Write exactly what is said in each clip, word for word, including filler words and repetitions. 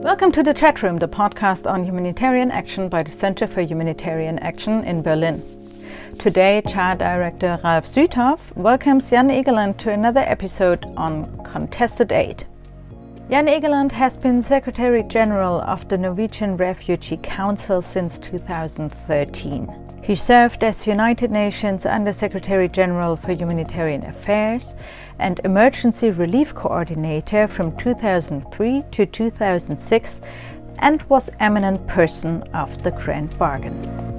Welcome to the Chat Room, the podcast on humanitarian action by the Center for Humanitarian Action in Berlin. Today, C H A Director Ralf Süthoff welcomes Jan Egeland to another episode on contested aid. Jan Egeland has been Secretary General of the Norwegian Refugee Council since two thousand thirteen. He served as United Nations Under-Secretary General for Humanitarian Affairs and Emergency Relief Coordinator from two thousand three to two thousand six and was eminent person of the Grand Bargain.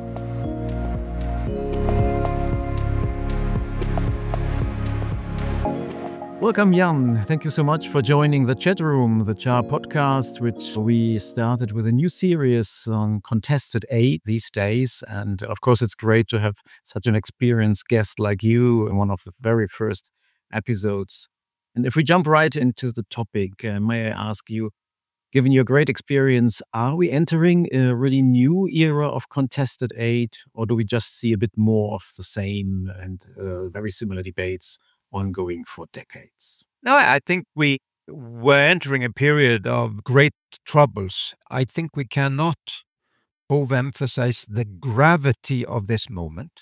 Welcome, Jan. Thank you so much for joining the Chat Room, the C H A podcast, which we started with a new series on contested aid these days. And of course, it's great to have such an experienced guest like you in one of the very first episodes. And if we jump right into the topic, uh, may I ask you, given your great experience, are we entering a really new era of contested aid, or do we just see a bit more of the same and uh, very similar debates ongoing for decades? No, I think we were entering a period of great troubles. I think we cannot overemphasize the gravity of this moment.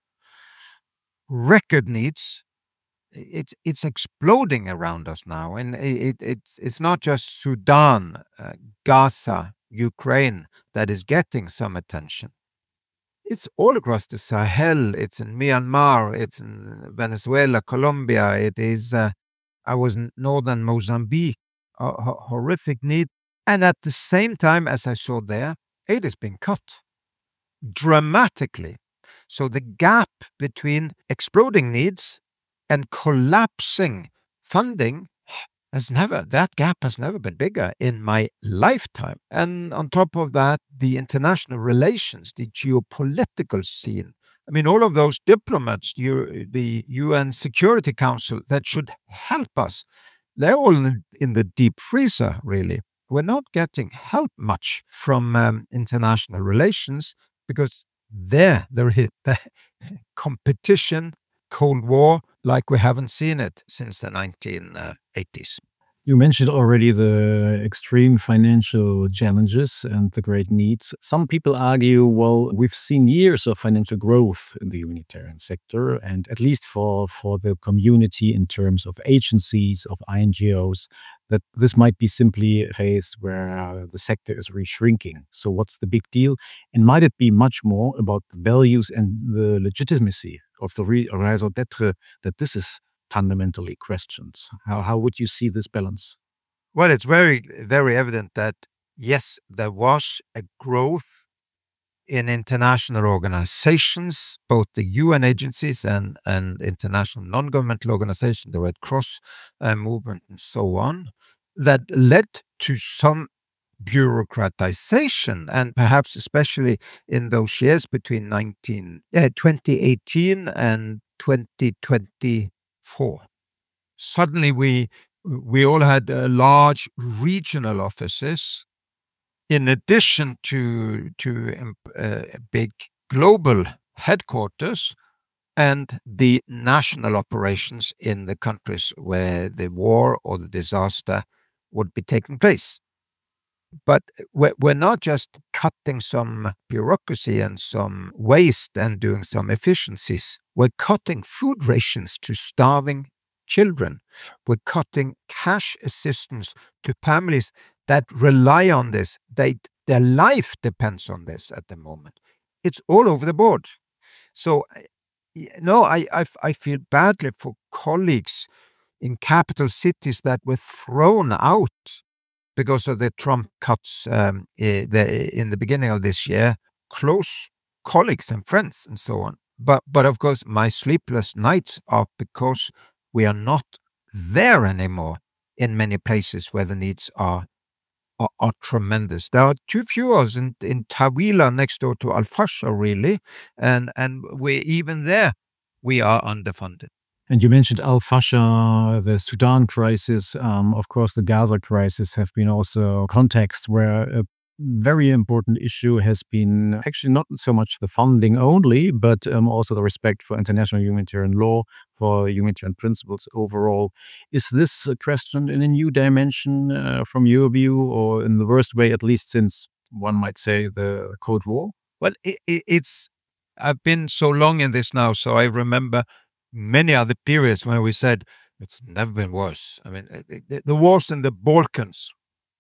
Record needs, it's it's exploding around us now, and it, it's it's not just Sudan, uh, Gaza, Ukraine that is getting some attention. It's all across the Sahel. It's in Myanmar. It's in Venezuela, Colombia. It is, uh, I was in northern Mozambique, a, a horrific need. And at the same time, as I saw there, aid is being cut dramatically. So the gap between exploding needs and collapsing funding has never, that gap has never been bigger in my lifetime. And on top of that, the international relations, the geopolitical scene. I mean, all of those diplomats, you, the U N Security Council that should help us, they're all in, in the deep freezer, really. We're not getting help much from um, international relations because there, there is the competition, Cold War, like we haven't seen it since the nineteen eighties. You mentioned already the extreme financial challenges and the great needs. Some people argue, well, we've seen years of financial growth in the humanitarian sector, and at least for, for the community in terms of agencies, of I N G Os, that this might be simply a phase where uh, the sector is re-shrinking. So what's the big deal? And might it be much more about the values and the legitimacy of the re- raison d'etre that this is fundamentally questions? How how would you see this balance? Well, it's very, very evident that, yes, there was a growth in international organizations, both the U N agencies and, and international non-governmental organizations, the Red Cross uh, movement and so on, that led to some bureaucratization, and perhaps especially in those years between nineteen, uh, twenty eighteen and twenty twenty-four. Suddenly we we all had uh, large regional offices in addition to to uh, big global headquarters and the national operations in the countries where the war or the disaster would be taking place. But we're, we're not just cutting some bureaucracy and some waste and doing some efficiencies. We're cutting food rations to starving children. We're cutting cash assistance to families that rely on this. They, their life depends on this at the moment. It's all over the board. So, no, I, I, I feel badly for colleagues in capital cities that were thrown out because of the Trump cuts um, in the beginning of this year, close colleagues and friends and so on. But, but of course, my sleepless nights are because we are not there anymore in many places where the needs are are, are tremendous. There are too few of us in, in Tawila next door to Al-Fasher, really, and, and we even there, we are underfunded. And you mentioned Al-Fasher, the Sudan crisis, um, of course, the Gaza crisis have been also contexts where uh, very important issue has been actually not so much the funding only, but um, also the respect for international humanitarian law, for humanitarian principles overall. Is this a question in a new dimension uh, from your view, or in the worst way, at least since one might say the Cold War? Well, it, it, it's, I've been so long in this now, so I remember many other periods when we said, it's never been worse. I mean, the, the wars in the Balkans.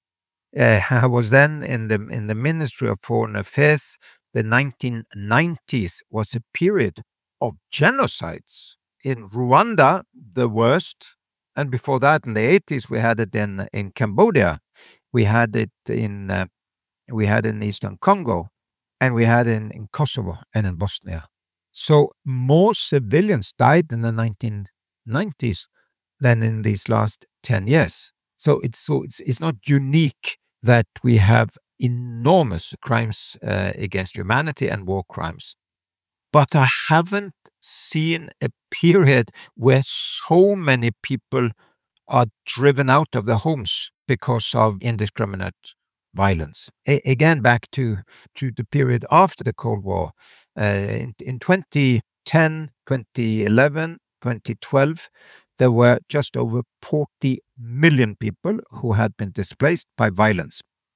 Uh, I was then in the in the Ministry of Foreign Affairs. The nineteen nineties was a period of genocides. In Rwanda, the worst. And before that, in the eighties, we had it in, in Cambodia. We had it in uh, we had it in Eastern Congo. And we had it in, in Kosovo and in Bosnia. So more civilians died in the nineteen nineties than in these last ten years. So it's so it's it's not unique that we have enormous crimes uh, against humanity and war crimes. But I haven't seen a period where so many people are driven out of their homes because of indiscriminate violence. A- again, back to, to the period after the Cold War. Uh, in, in twenty ten, twenty eleven, twenty twelve, there were just over forty million people who had been displaced by violence,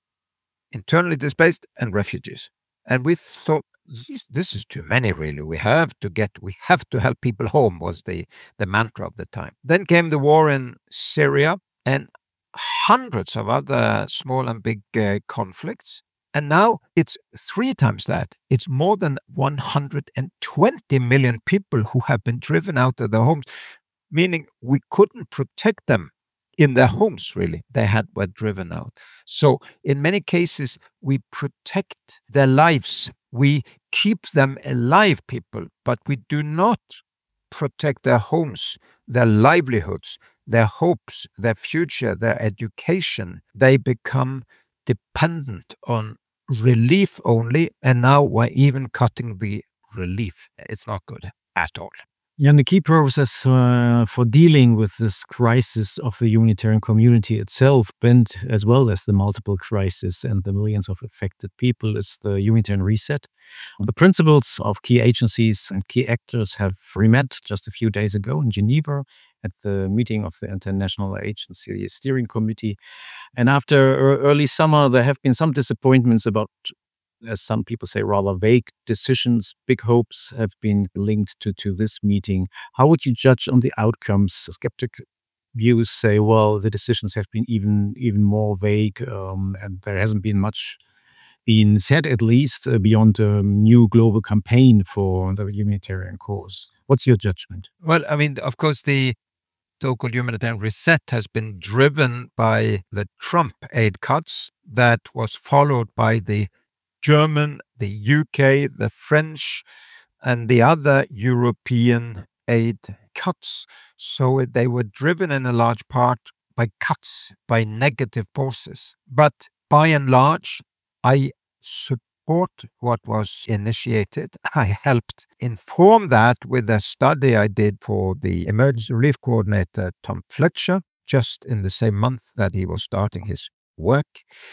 internally displaced and refugees. And we thought, this, this is too many, really. We have to get, we have to help people home, was the, the mantra of the time. Then came the war in Syria and hundreds of other small and big uh, conflicts. And now it's three times that. It's more than one hundred twenty million people who have been driven out of their homes, meaning we couldn't protect them in their homes, really. They had were driven out. So in many cases, we protect their lives. We keep them alive, people, but we do not protect their homes, their livelihoods, their hopes, their future, their education. They become dependent on relief only, and now we're even cutting the relief. It's not good at all. Yeah, and the key process uh, for dealing with this crisis of the humanitarian community itself, and as well as the multiple crises and the millions of affected people, is the humanitarian reset. The principals of key agencies and key actors have re-met just a few days ago in Geneva at the meeting of the International Agency Steering Committee. And after early summer, there have been some disappointments about, as some people say, rather vague decisions. Big hopes have been linked to, to this meeting. How would you judge on the outcomes? Skeptic views say, well, the decisions have been even even more vague, um, and there hasn't been much been said, at least, uh, beyond a new global campaign for the humanitarian cause. What's your judgment? Well, I mean, of course, the so-called humanitarian reset has been driven by the Trump aid cuts that was followed by the German, the U K, the French, and the other European aid cuts. So they were driven in a large part by cuts, by negative forces. But by and large, I support what was initiated. I helped inform that with a study I did for the Emergency Relief Coordinator, Tom Fletcher, just in the same month that he was starting his work.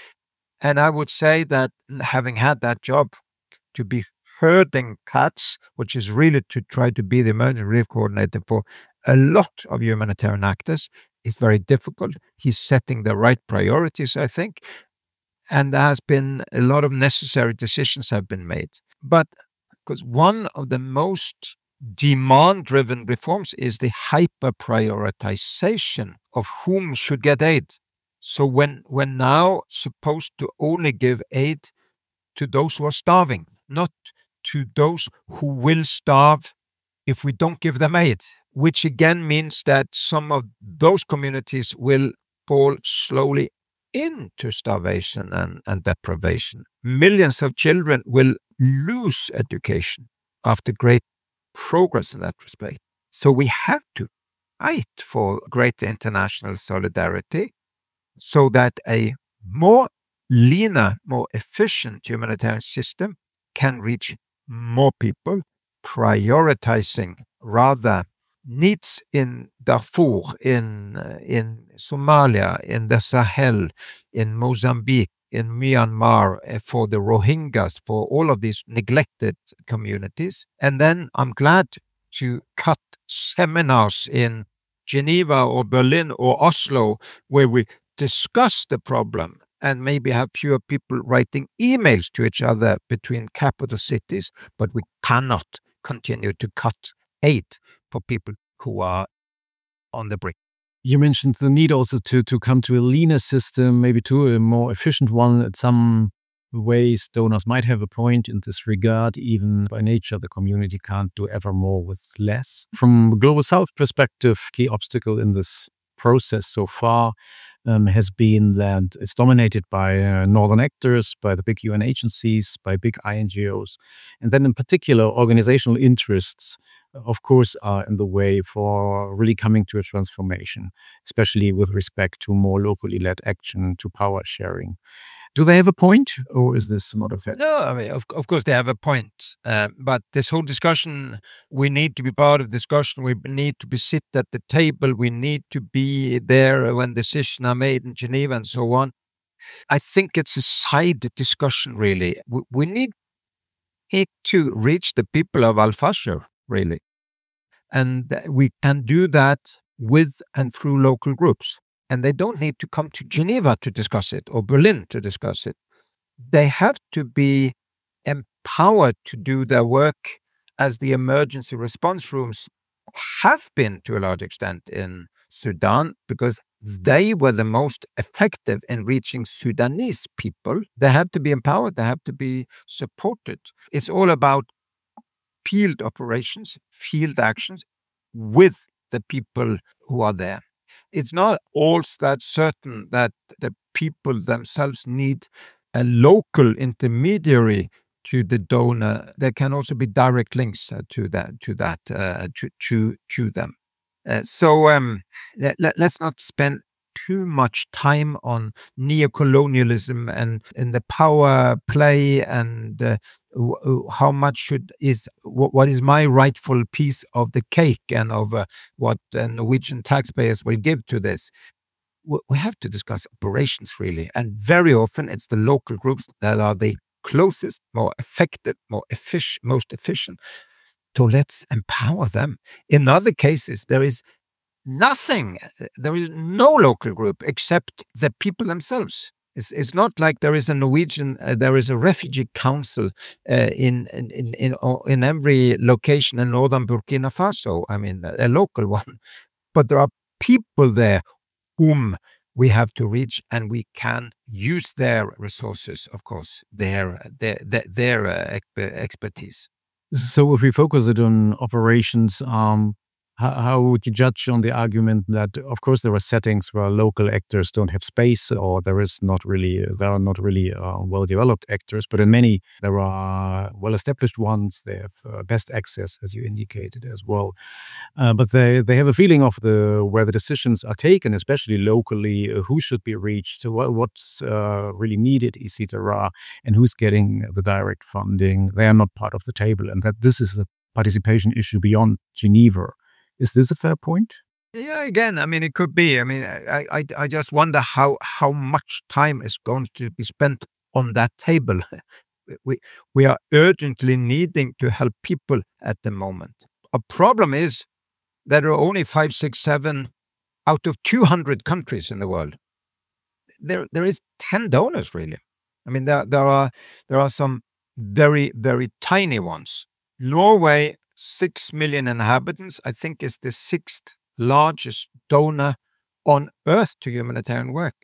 And I would say that having had that job, to be herding cuts, which is really to try to be the emergency relief coordinator for a lot of humanitarian actors, is very difficult. He's setting the right priorities, I think. And there has been a lot of necessary decisions have been made. But because one of the most demand-driven reforms is the hyper-prioritization of whom should get aid. So when we're now supposed to only give aid to those who are starving, not to those who will starve if we don't give them aid, which again means that some of those communities will fall slowly into starvation and, and deprivation. Millions of children will lose education after great progress in that respect. So we have to fight for greater international solidarity, so that a more leaner, more efficient humanitarian system can reach more people, prioritizing rather needs in Darfur, in, uh, in Somalia, in the Sahel, in Mozambique, in Myanmar uh, for the Rohingyas, for all of these neglected communities. And then I'm glad to cut seminars in Geneva or Berlin or Oslo where we discuss the problem and maybe have fewer people writing emails to each other between capital cities, but we cannot continue to cut aid for people who are on the brink. You mentioned the need also to, to come to a leaner system, maybe to a more efficient one. In some ways, donors might have a point in this regard. Even by nature, the community can't do ever more with less. From a Global South perspective, key obstacle in this process so far um, has been that it's dominated by uh, northern actors, by the big U N agencies, by big I N G Os, and then in particular, organizational interests, of course, are in the way for really coming to a transformation, especially with respect to more locally led action, to power sharing. Do they have a point, or is this not a fact? No, I mean, of, of course they have a point. Uh, but this whole discussion, we need to be part of the discussion. We need to be sit at the table. We need to be there when decisions are made in Geneva and so on. I think it's a side discussion, really. We, we need to reach the people of Al-Fashir, really. And we can do that with and through local groups. And they don't need to come to Geneva to discuss it or Berlin to discuss it. They have to be empowered to do their work as the emergency response rooms have been to a large extent in Sudan, because they were the most effective in reaching Sudanese people. They have to be empowered. They have to be supported. It's all about field operations, field actions with the people who are there. It's not all that certain that the people themselves need a local intermediary to the donor. There can also be direct links uh, to that, to that, uh, to to to them. Uh, so um, let, let, let's not spend too much time on neocolonialism and in the power play and uh, w- how much should is w- what is my rightful piece of the cake and of uh, what uh, Norwegian taxpayers will give to this. W- we have to discuss operations, really, and very often it's the local groups that are the closest, more effective, more efficient, most efficient. So let's empower them. In other cases, there is nothing. There is no local group except the people themselves. It's, it's not like there is a Norwegian, uh, there is a refugee council uh, in, in, in, in, in every location in northern Burkina Faso. I mean, a, a local one. But there are people there whom we have to reach, and we can use their resources, of course, their, their, their, their uh, expertise. So if we focus it on operations, um, how, how would you judge on the argument that, of course, there are settings where local actors don't have space, or there is not really, there are not really uh, well-developed actors, but in many there are well-established ones. They have uh, best access, as you indicated as well. Uh, but they, they have a feeling of the where the decisions are taken, especially locally, uh, who should be reached, what, what's uh, really needed, et cetera, and who's getting the direct funding. They are not part of the table, and that this is a participation issue beyond Geneva. Is this a fair point? Yeah, again, I mean, it could be. I mean, I, I, I just wonder how, how much time is going to be spent on that table. We, we are urgently needing to help people at the moment. A problem is that there are only five, six, seven out of two hundred countries in the world. There, there is ten donors, really. I mean, there, there are, there are some very, very tiny ones. Norway, six million inhabitants, I think is the sixth largest donor on earth to humanitarian work.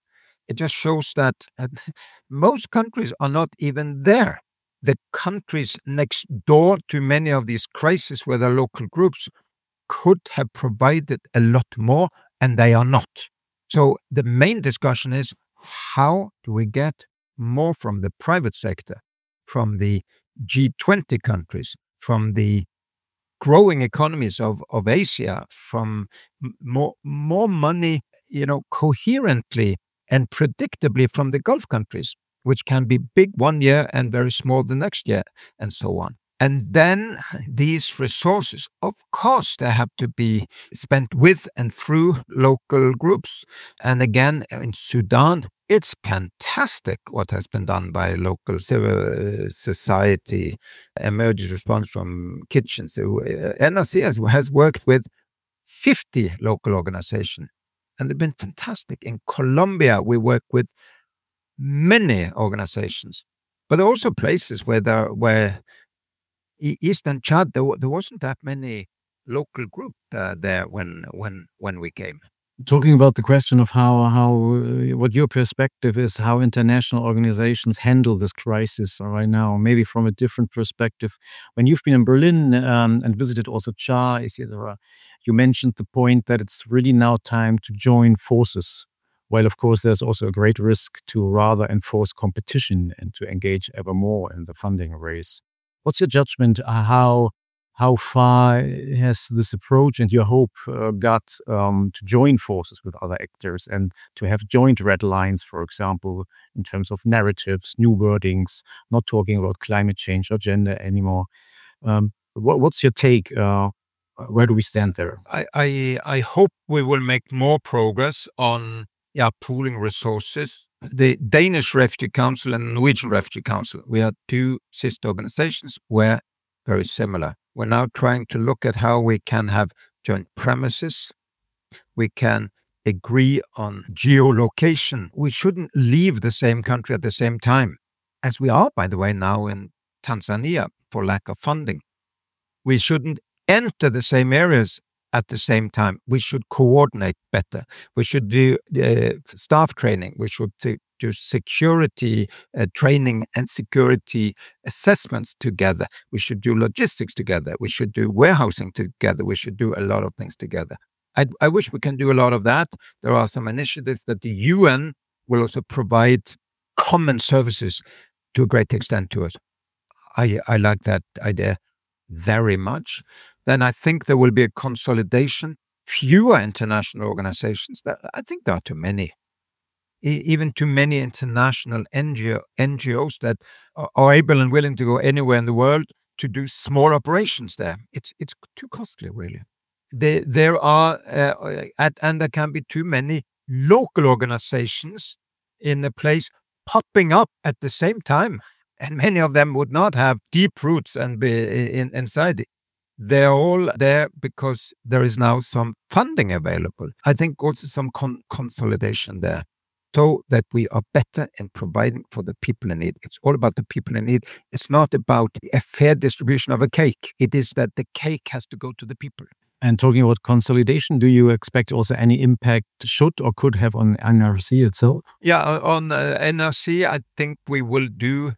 It just shows that uh, most countries are not even there. The countries next door to many of these crises where the local groups could have provided a lot more, and they are not. So the main discussion is, how do we get more from the private sector, from the G twenty countries, from the growing economies of, of Asia, from more, more money, you know, coherently and predictably from the Gulf countries, which can be big one year and very small the next year, and so on. And then these resources, of course, they have to be spent with and through local groups. And again, in Sudan, it's fantastic what has been done by local civil society, emergency response from kitchens. So, uh, N R C has, has worked with fifty local organizations, and they've been fantastic. In Colombia, we work with many organizations, but there are also places where there, where Eastern Chad, there, there wasn't that many local groups uh, there when when when we came. Talking about the question of how how uh, what your perspective is, how international organizations handle this crisis right now, maybe from a different perspective. When you've been in Berlin um, and visited also C H A, Isidora, you mentioned the point that it's really now time to join forces. While of course there's also a great risk to rather enforce competition and to engage ever more in the funding race. What's your judgment? Uh, how how far has this approach and your hope uh, got um, to join forces with other actors and to have joint red lines, for example, in terms of narratives, new wordings, not talking about climate change or gender anymore? Um, what, what's your take? Uh, where do we stand there? I, I I hope we will make more progress on yeah pooling resources. The Danish Refugee Council and Norwegian Refugee Council, we are two sister organizations, were very similar. We're now trying to look at how we can have joint premises. We can agree on geolocation. We shouldn't leave the same country at the same time, as we are, by the way, now in Tanzania for lack of funding. We shouldn't enter the same areas at the same time. We should coordinate better. We should do uh, staff training. We should t- do security uh, training and security assessments together. We should do logistics together. We should do warehousing together. We should do a lot of things together. I, I wish we can do a lot of that. There are some initiatives that the U N will also provide common services to a great extent to us. I, I like that idea very much. Then I think there will be a consolidation, fewer international organizations. That I think there are too many, e- even too many international N G O, N G Os that are, are able and willing to go anywhere in the world to do small operations there. It's it's too costly, really. There, there are, uh, at, and there can be too many local organizations in a place popping up at the same time. And many of them would not have deep roots and be in, inside it. They're all there because there is now some funding available. I think also some con- consolidation there, so that we are better in providing for the people in need. It's all about the people in need. It's not about a fair distribution of a cake. It is that the cake has to go to the people. And talking about consolidation, do you expect also any impact should or could have on N R C itself? Yeah, on uh, N R C, I think we will do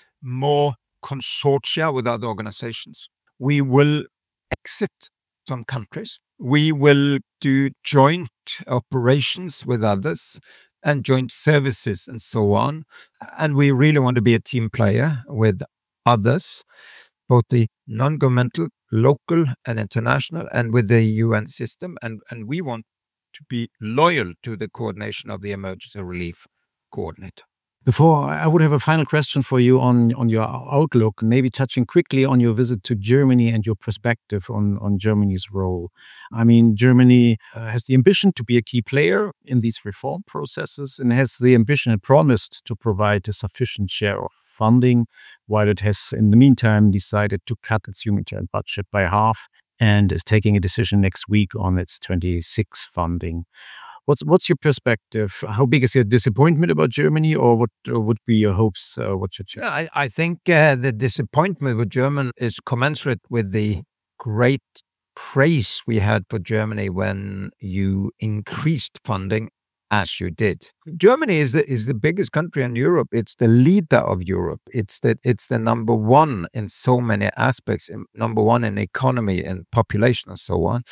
more consortia with other organizations. We will exit some countries. We will do joint operations with others and joint services and so on. And we really want to be a team player with others, both the non-governmental, local and international, and with the U N system. And, and we want to be loyal to the coordination of the emergency relief coordinator. Before, I would have a final question for you on, on your outlook, maybe touching quickly on your visit to Germany and your perspective on, on Germany's role. I mean, Germany uh, has the ambition to be a key player in these reform processes and has the ambition and promised to provide a sufficient share of funding, while it has, in the meantime, decided to cut its humanitarian budget by half and is taking a decision next week on its twenty-six funding. What's what's your perspective? How big is your disappointment about Germany, or what uh, would be your hopes? Uh, what should change? Yeah, I, I think uh, the disappointment with Germany is commensurate with the great praise we had for Germany when you increased funding as you did. Germany is the is the biggest country in Europe. It's the leader of Europe. It's the it's the number one in so many aspects. Number one in economy and population and so on.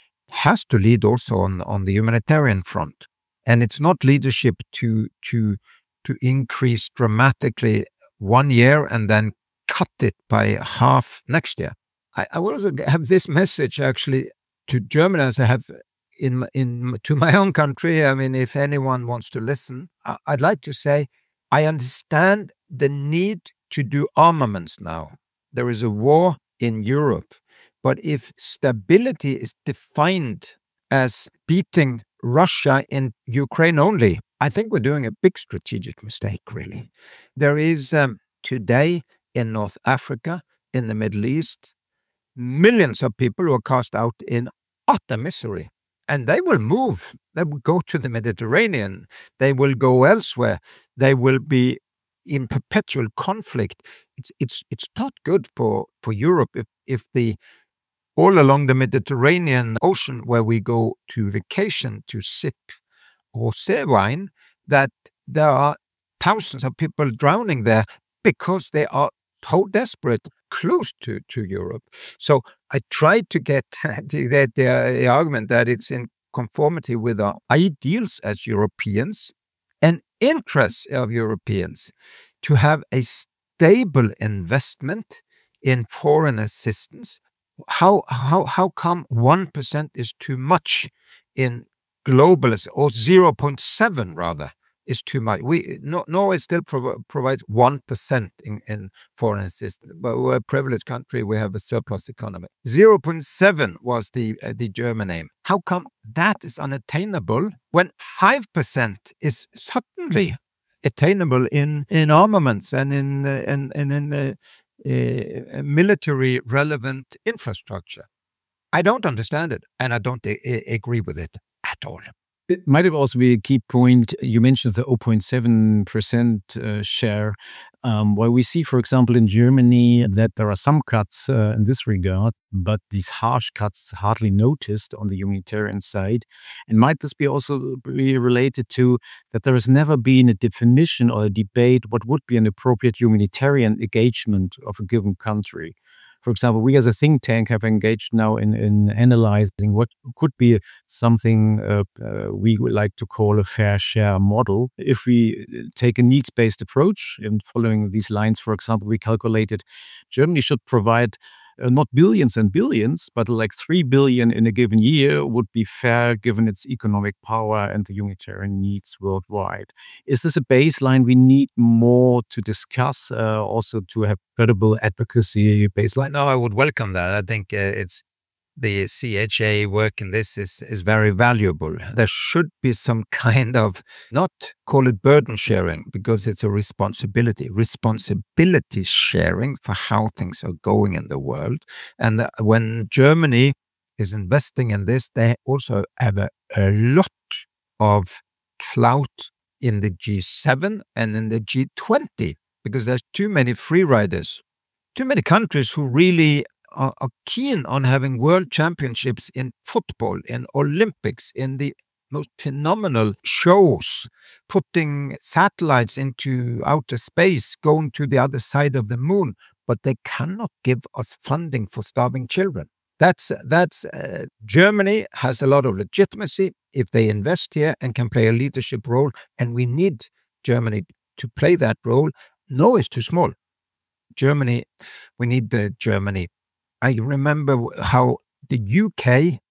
Has to lead also on, on the humanitarian front. And it's not leadership to to to increase dramatically one year and then cut it by half next year. I, I will also have this message actually to Germany as I have in in to my own country. I mean, if anyone wants to listen, I'd like to say I understand the need to do armaments now. There is a war in Europe. But if stability is defined as beating Russia in Ukraine only, I think we're doing a big strategic mistake, really. There is um, today in North Africa, in the Middle East, millions of people who are cast out in utter misery. And they will move. They will go to the Mediterranean. They will go elsewhere. They will be in perpetual conflict. It's it's it's not good for, for Europe if, if the all along the Mediterranean Ocean where we go to vacation to sip rosé wine, that there are thousands of people drowning there because they are so desperate close to, to Europe. So I tried to get the, the, the argument that it's in conformity with our ideals as Europeans and interests of Europeans to have a stable investment in foreign assistance. How how how come one percent is too much in global, or zero point seven rather is too much? We no, Norway still prov- provides one percent in, in foreign assistance, but we're a privileged country. We have a surplus economy. zero point seven was the uh, the German aim. How come that is unattainable when five percent is suddenly attainable in in armaments and in uh, and and in uh, uh, military relevant infrastructure? I don't understand it, and I don't a- a- agree with it at all. It might have also be a key point. You mentioned the zero point seven percent uh, share, um, where we see, for example, in Germany that there are some cuts uh, in this regard, but these harsh cuts hardly noticed on the humanitarian side. And might this be also be related to that there has never been a definition or a debate what would be an appropriate humanitarian engagement of a given country? For example, we as a think tank have engaged now in, in analyzing what could be something uh, uh, we would like to call a fair share model. If we take a needs-based approach and following these lines, for example, we calculated Germany should provide uh, not billions and billions, but like three billion in a given year would be fair given its economic power and the humanitarian needs worldwide. Is this a baseline we need more to discuss, uh, also to have credible advocacy baseline? No, I would welcome that. I think uh, it's the C H A work in this is, is very valuable. There should be some kind of, not call it burden sharing, because it's a responsibility, responsibility sharing for how things are going in the world. And when Germany is investing in this, they also have a, a lot of clout in the G seven and in the G twenty, because there's too many free riders, too many countries who really are, are keen on having world championships in football, in Olympics, in the most phenomenal shows, putting satellites into outer space, going to the other side of the moon, but they cannot give us funding for starving children. That's, that's uh, Germany has a lot of legitimacy if they invest here and can play a leadership role, and we need Germany to play that role. No, it's too small. Germany, we need the Germany. I remember how the U K,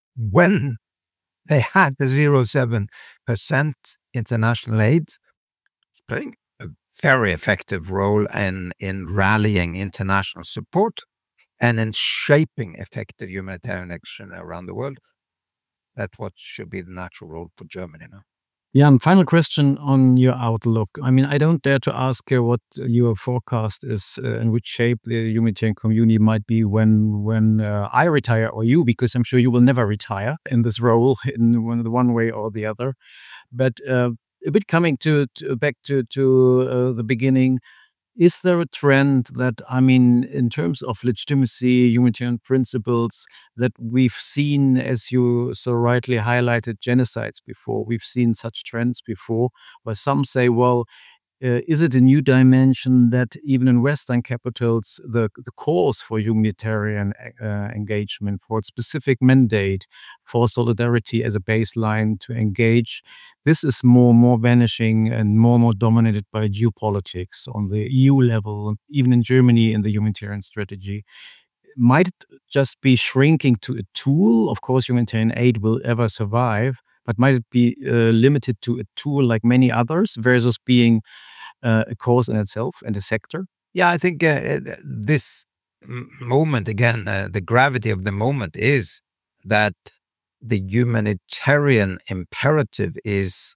when they had the zero point seven percent international aid, was playing a very effective role in, in rallying international support and in shaping effective humanitarian action around the world. That's what should be the natural role for Germany now. Yeah, and final question on your outlook. I mean, I don't dare to ask uh, what your forecast is uh, and which shape the humanitarian community might be when when uh, I retire or you, because I'm sure you will never retire in this role in one, one way or the other. But uh, a bit coming to, to back to to uh, the beginning. Is there a trend that, I mean, in terms of legitimacy, humanitarian principles, that we've seen, as you so rightly highlighted, genocides before? We've seen such trends before, where some say, well, uh, is it a new dimension that even in Western capitals, the, the cause for humanitarian uh, engagement, for its specific mandate, for solidarity as a baseline to engage, this is more and more vanishing and more and more dominated by geopolitics on the E U level, even in Germany in the humanitarian strategy? Might it just be shrinking to a tool? Of course, humanitarian aid will ever survive, but might it be uh, limited to a tool like many others versus being uh, a cause in itself and a sector? Yeah, I think uh, this moment, again, uh, the gravity of the moment is that the humanitarian imperative is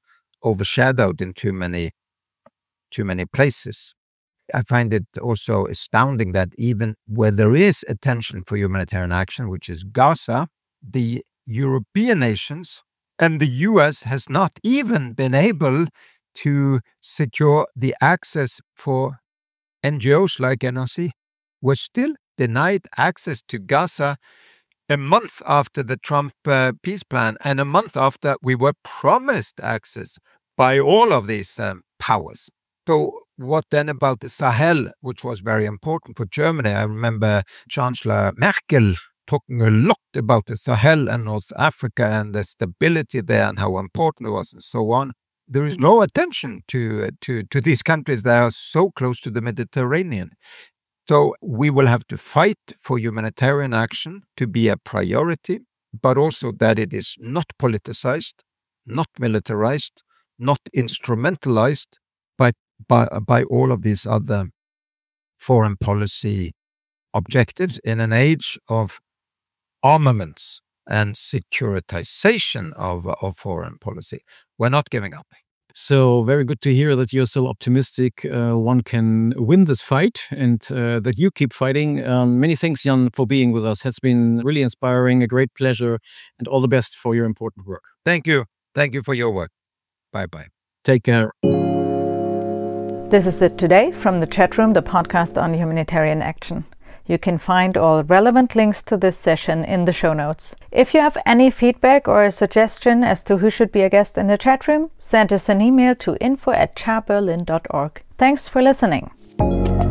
overshadowed in too many, too many places. I find it also astounding that even where there is attention for humanitarian action, which is Gaza, the European nations and the U S has not even been able to secure the access for N G Os like N R C. We're still denied access to Gaza a month after the Trump uh, peace plan and a month after we were promised access by all of these um, powers. So what then about the Sahel, which was very important for Germany? I remember Chancellor Merkel talking a lot about the Sahel and North Africa and the stability there and how important it was and so on. There is no attention to, to, to these countries that are so close to the Mediterranean. So we will have to fight for humanitarian action to be a priority, but also that it is not politicized, not militarized, not instrumentalized by, by, by all of these other foreign policy objectives in an age of armaments and securitization of, of foreign policy. We're not giving up. So very good to hear that you're still optimistic uh, one can win this fight and uh, that you keep fighting. Um, many thanks, Jan, for being with us. It's been really inspiring, a great pleasure, and all the best for your important work. Thank you. Thank you for your work. Bye-bye. Take care. This is it today from the chat room, the podcast on humanitarian action. You can find all relevant links to this session in the show notes. If you have any feedback or a suggestion as to who should be a guest in the chat room, send us an email to info at charberlin dot org. Thanks for listening.